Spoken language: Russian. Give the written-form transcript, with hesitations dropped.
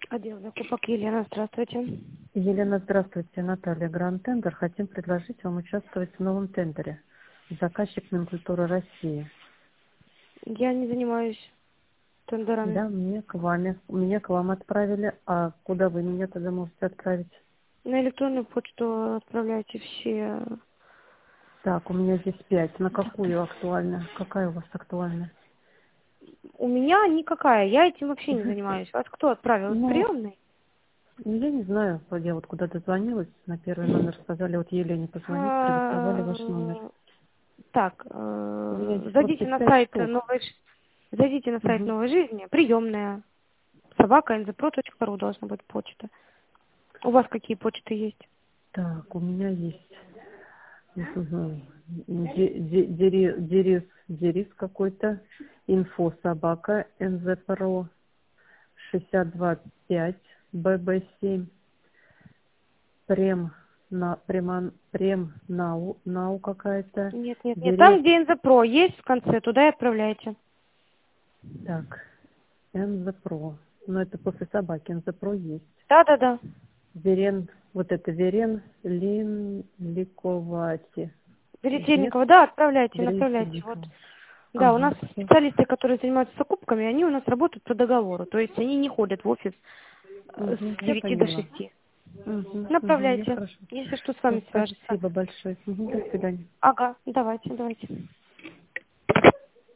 Отдел закупок Елена, здравствуйте. Елена, здравствуйте. Наталья, Гранд Тендер. Хотим предложить вам участвовать в новом тендере. Заказчик Минкультуры России. Я не занимаюсь тендерами. Да, мне к вами. Меня к вам отправили. А куда вы меня тогда можете отправить? На электронную почту отправляйте все. Так, у меня здесь 5. На какую актуально? Какая у вас актуальна? У меня никакая, я этим вообще не Мгм. занимаюсь. Вас кто отправил? Из Ну, приемной? я не знаю. Я вот куда-то звонилась. На первый номер сказали, вот Елене позвонить, продиктовали ваш номер. Так, У меня здесь просто зайдите на 5 сайт штук. зайдите на сайт Мгм. Новой жизни, приемная, собака.nzpro.ru должна быть почта. У вас какие почты есть? Так, у меня есть. Мгм. Дерис какой-то. Инфо собака НЗПРО 62 5 ББ7. Прем нау какая-то. Нет. Там, Директ. где НЗПро есть в конце, туда и отправляйте. Так, НЗПРО. Но это после собаки. НЗПРО есть. Да. Верен, вот это Верен Ликовати. Нет? Веретельникова, да, отправляйте, направляйте. Вот. Веретельникова. Да, у нас Ага, все. специалисты, которые занимаются закупками, они у нас работают по договору. То есть они не ходят в офис Угу, с я 9 до поняла. 6. Я Направляйте. хорошо. Если что, с Все, вами свяжется. спасибо большое. До свидания. Ага, давайте.